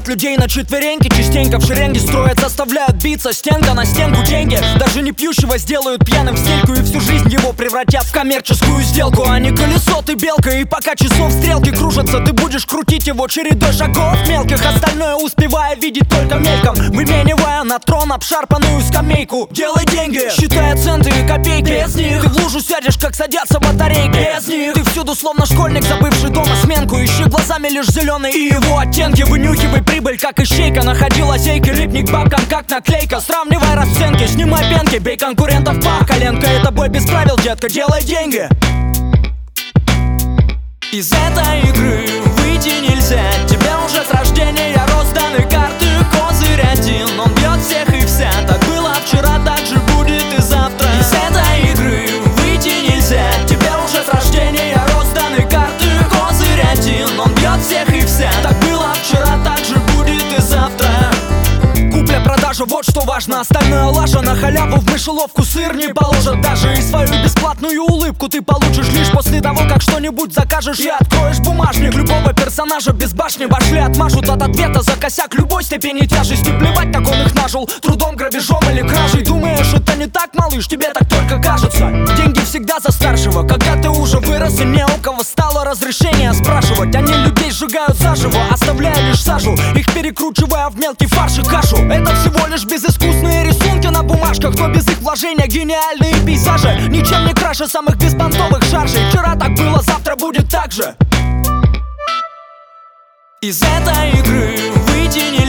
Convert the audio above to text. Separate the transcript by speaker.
Speaker 1: Ставят людей на четвереньки, частенько в шеренге строят, заставляют биться стенка на стенку деньги. Даже не пьющего сделают пьяным в стельку, и всю жизнь его превратят в коммерческую сделку. А не колесо, ты белка, и пока часов стрелки кружатся, ты будешь крутить его чередой шагов мелких, остальное успевая видеть только мельком, выменивая на трон обшарпанную скамейку. Делай деньги, считая центы и копейки. Без них ты в лужу сядешь, как садятся батарейки. Без них ты всюду словно школьник, забывший дома сменку. Ищи глазами лишь зеленый и его оттенки. Вынюхивай прибыль, как ищейка. Находи лазейки, липни к бабкам, как наклейка. Сравнивай расценки, снимай пенки, бей конкурентов по коленка. Это бой без правил, детка, делай деньги. Из этой игры выйти нельзя. Тебе уже с рождения розданы карты. Козырь один, он бьет всех и вся. Так было вчера, так же будет и завтра. Из этой игры выйти нельзя. Тебе уже с рождения розданы карты. Козырь один, он бьет всех и вся. Так было вчера, так же будет и завтра. Купля-продажа, вот что важно. Остальное лажа, на халяву в мышеловку сыр не положат даже. И свою бесплатную улыбку ты получишь лишь после того, как что-нибудь закажешь и откроешь бумажник. Любого персонажа без башни вошли отмажут от ответа за косяк любой степени тяжести. Плевать, так он их нажил, трудом, грабежом или кражей. Думаешь, это не так, малыш, тебе так только кажется. Деньги всегда за старшего. Когда ты уже вырос и не у кого стало разрешение спрашивать. Они людей сжигают заживо, оставляя лишь сажу, их перекручивая в мелкий фарш и кашу. Это всего лишь безыскусные рисунки на бумажках, но без их вложения гениальные пейзажи ничем не краше самых беспонтовых шаржей. Вчера так было, завтра будет так же. Из этой игры выйти нельзя.